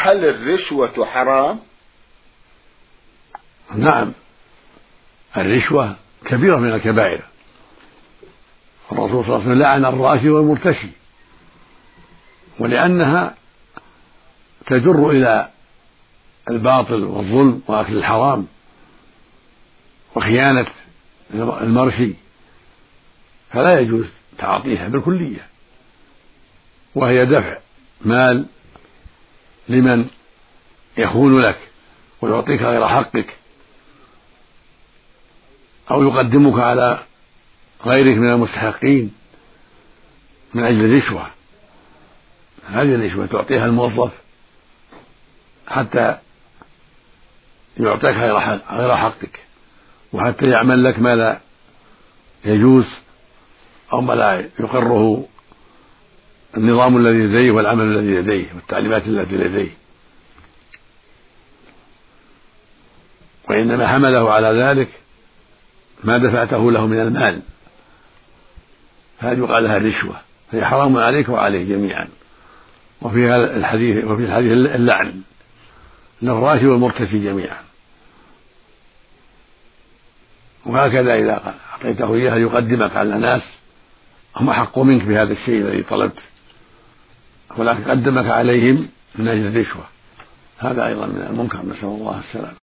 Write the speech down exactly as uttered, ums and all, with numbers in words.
هل الرشوة حرام؟ نعم، الرشوة كبيرة من الكبائر. الرسول صلى الله عليه وسلم لعن الراشي والمرتشي، ولأنها تجر إلى الباطل والظلم وأكل الحرام وخيانة المرشي، فلا يجوز تعاطيها بالكلية، وهي دفع مال لمن يخون لك ويعطيك غير حقك أو يقدمك على غيرك من المستحقين من أجل الرشوة. هذه الرشوة تعطيها الموظف حتى يعطيك غير حقك، وحتى يعمل لك ما لا يجوز أو ما لا يقره النظام الذي لديه والعمل الذي لديه والتعليمات التي لديه، وإنما حمله على ذلك ما دفعته له من المال، فهذه يقال لها الرشوة، فهي حرام عليك وعليه جميعا. وفي هذا الحديث وفي الحديث اللعن للراشي والمرتشي جميعا. وهكذا إذا أعطيته إياها يقدمك على ناس هم أحق منك بهذا الشيء الذي طلبت، ولكن قدمك عليهم من أجل الرشوة، هذا أيضا من المنكر، نسأل الله السلامة.